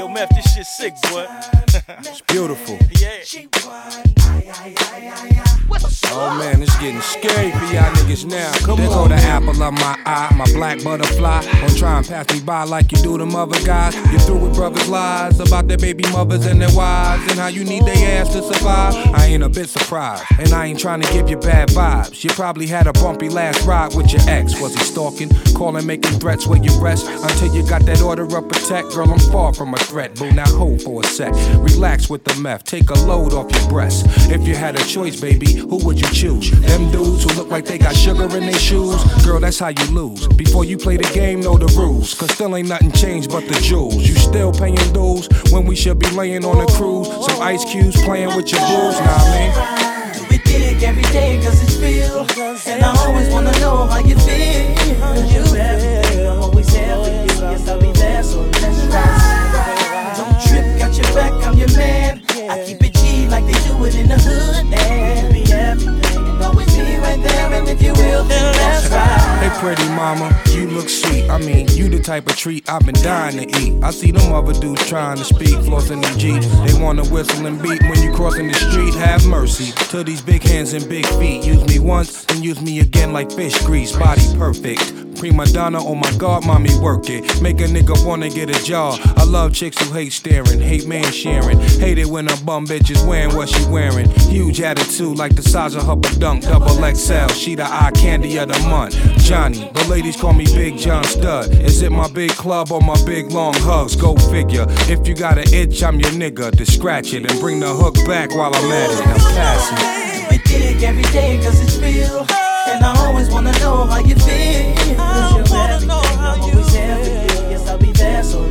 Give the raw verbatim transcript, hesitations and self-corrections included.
Yo, Meth, this shit sick, boy. It's beautiful. Yeah. Oh man, it's getting scary for y'all niggas now. Come there on. Go the apple of my eye, my black butterfly. Don't try and pass me by like you do them other guys. You through with brothers' lies about their baby mothers and their wives and how you need their ass to survive. I ain't a bit surprised, and I ain't trying to give you bad vibes. You probably had a bumpy last ride with your ex. Was he stalking, calling, making threats where you rest? Until you got that order of protect. Girl, I'm far from a threat, boo. Now hold for a sec. Relax with the meth, take a load off your breast. If you had a choice, baby, who would you choose? Them dudes who look like they got sugar in their shoes? Girl, that's how you lose. Before you play the game, know the rules. Cause still ain't nothing changed but the jewels. You still paying dues when we should be laying on a cruise. Some ice cubes playing with your blues, nah, I mean. We dig every day cause it's real. And I always wanna know how you feel. Cause you everything, I'm always there for you. Yes, I'll be there, so let's ride. Don't trip, got your back, I'm your man. I keep it G like they do it in the hood. And be everything, and always be right there. And if you will, then let's ride. Hey pretty mama, you look sweet. I mean, you the type of treat I've been dying to eat. I see them other dudes trying to speak, flossing them Jeeps. They wanna whistle and beat when you crossing the street. Have mercy to these big hands and big feet. Use me once, then use me again like fish grease. Body perfect. Prima donna, oh my god, mommy, work it. Make a nigga wanna get a job. I love chicks who hate staring, hate man sharing. Hate it when a bum bitch is wearing what she wearing. Huge attitude like the size of her badunk. Double X L, she the eye candy of the month. Johnny, the ladies call me Big John Stud. Is it my big club or my big long hugs? Go figure. If you got an itch, I'm your nigga. To scratch it and bring the hook back while I'm at it. I'm passing. We dig every day cause it's real. And I always wanna know how you feel. Cause you're everything, I'm always there for you. Yes, I'll be there, so